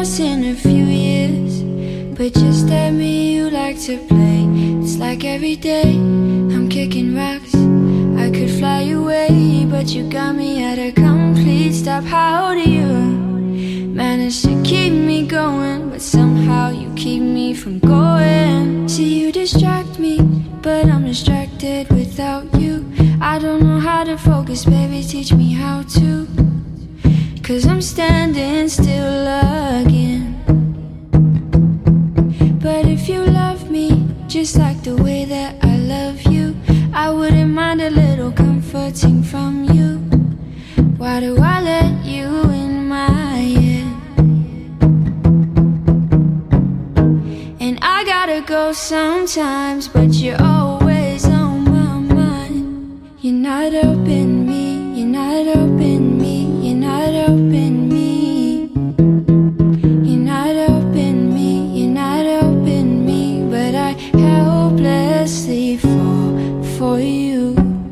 us in a few years, but just tell me you like to play. It's like every day I'm kicking rocks. I could fly away, but you got me at a complete stop. How do you manage to keep me going, but somehow you keep me from going? See, you distract me, but I'm distracted without you. I don't know how to focus, baby, teach me how to. 'Cause I'm standing still again. But if you love me just like the way that I love you, I wouldn't mind a little comforting from you. Why do I let you in my head? And I gotta go sometimes, but you're always on my mind. You're not helping me, you're not helping me, you're not helping me. You're not helping me, you're not helping me, but I helplessly fall for you.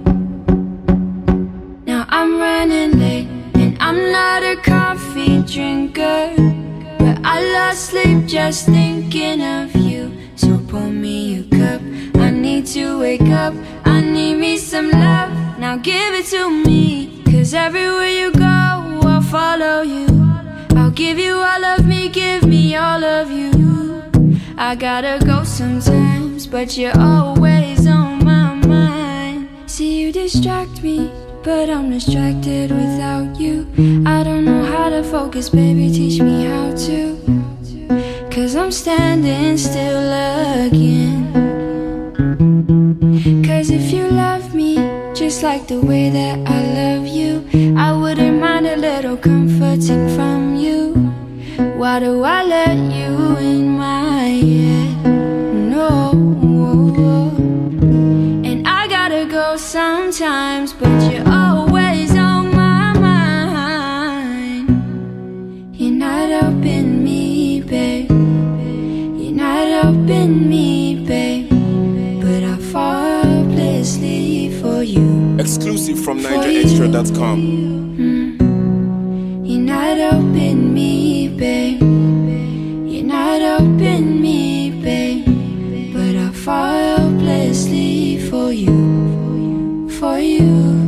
Now I'm running late, and I'm not a coffee drinker, but I lost sleep just thinking of you. So pour me a cup, I need to wake up, I need me some love. Now give it to me, 'cause everywhere you go, I'll follow you. I'll give you all of me, give me all of you. I gotta go sometimes, but you're always on my mind. See, you distract me, but I'm distracted without you. I don't know how to focus, baby, teach me how to. 'Cause I'm standing still again. 'Cause if you love me just like the way that I love you, I wouldn't mind a little comforting from you. Why do I let you in my head? No. And I gotta go sometimes, but you're always on my mind. You're not helping me, babe. You're not helping me, babe. But I fall helplessly for you. Exclusive from NigerExtra.com. You're not helping me, babe. You're not helping me, babe. But I fall helplessly for you, for you.